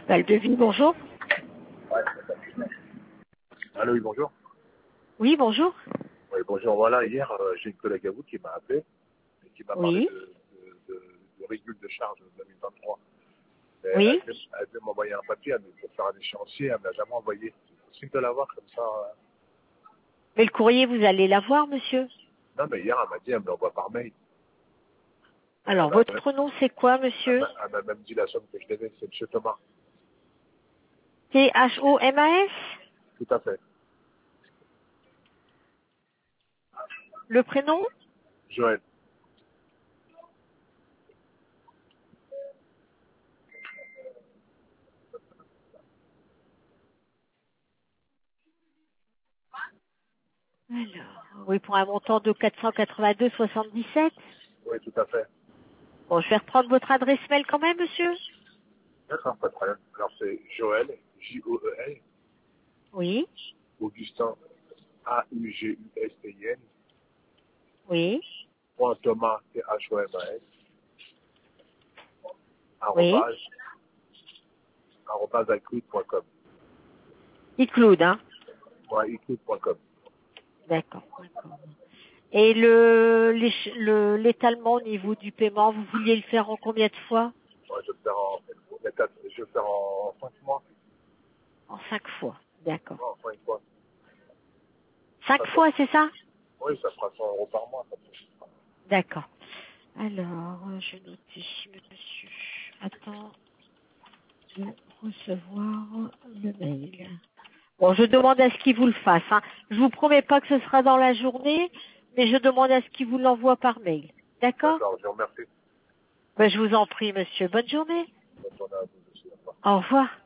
Val de Vie, bonjour. Allô, oui, bonjour. Oui, bonjour. Oui, bonjour. Voilà, hier, j'ai une collègue à vous qui m'a appelé et qui m'a parlé Oui, de régule de charge 2023. Et oui. elle veut m'envoyer un papier pour faire un échéancier. Elle ne m'a jamais envoyé. C'est possible de l'avoir comme ça. Mais le courrier, vous allez l'avoir, monsieur. Non, mais hier, elle m'a dit, elle me l'envoie par mail. Et Alors, votre nom, c'est quoi, monsieur? elle m'a même dit la somme que je devais, c'est M. Thomas. Thomas. Tout à fait. Le prénom? Joël. Alors, oui, pour un montant de 482,77. Oui, tout à fait. Bon, je vais reprendre votre adresse mail quand même, monsieur. D'accord, pas de problème. Alors, c'est Joël, Joel, Oui, Augustin, Augustin, oui, point Thomas, Thomas, oui. arrobase, @icloud.com. iCloud, hein? Ouais, icloud.com. D'accord, d'accord. Et l'étalement au niveau du paiement, vous vouliez le faire en combien de fois? Ouais, je vais le faire en 5 mois. En 5 fois. D'accord. Non, en 5 fois. 5 Ça fait- fois, c'est ça? oui, ça fera 100 euros par mois. Ça fait. D'accord. Alors, je note ici, monsieur. Attends de recevoir le mail. Bon, je demande à ce qu'il vous le fasse. Hein. Je vous promets pas que ce sera dans la journée, mais je demande à ce qu'il vous l'envoie par mail. D'accord? D'accord, je vous remercie. Ben, je vous en prie, monsieur. Bonne journée. Bonne journée à vous aussi. Au revoir. Au revoir.